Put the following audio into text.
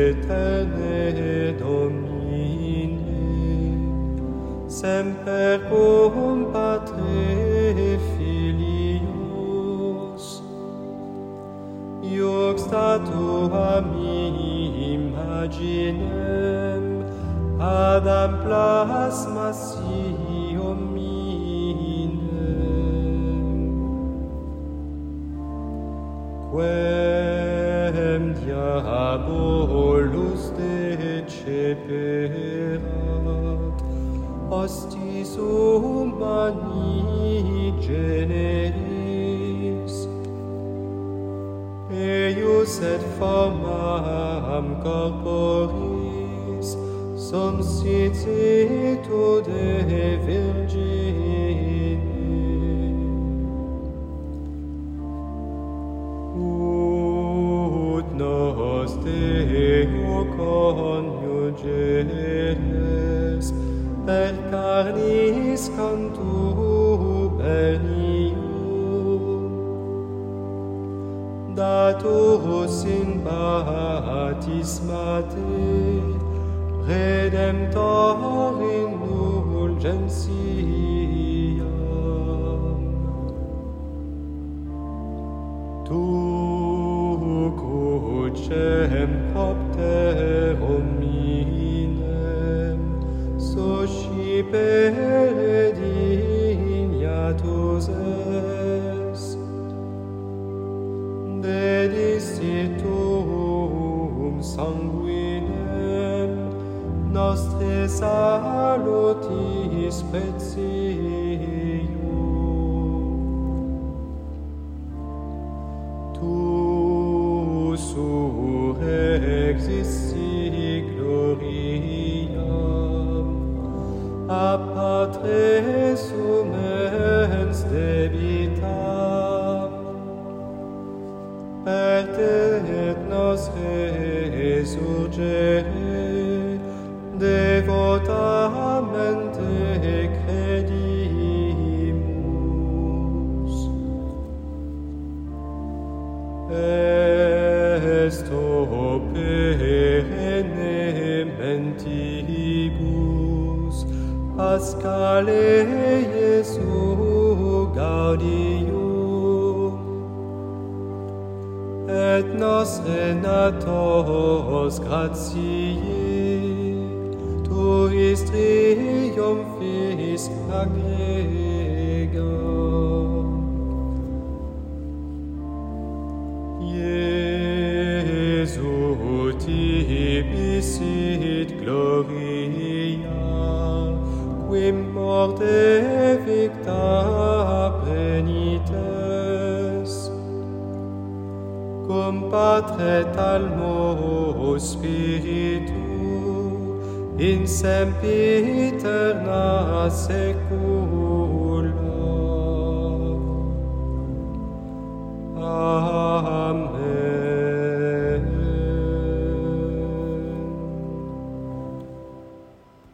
eterne Domine, semper cum Patre Filios, iuxta tuam imaginem ad amplas massi hominem, quem diabolus deceperat hostis humani generis, eius et formam corporis subsititu de Virgine, ut nos Deo coniugeres per carnis contubernio, datus in baptismate Redemptor indulgentiam, tu crucem propter hominem suscipere dignatus es, dedicitum sanguinem nostre salutis precium. Tu surrexissi gloriam, a Patre sumens debitam, per te et nos resurgere, devotamente credimus. Esto perenne mentibus, Paschale Iesu gaudium, et nos renatos gratiae, tuis triumphis agrega. Iesu tibi sit gloria, quim morte victa prenites, cum Patre Talmo Spiritu, in sempiterna secula.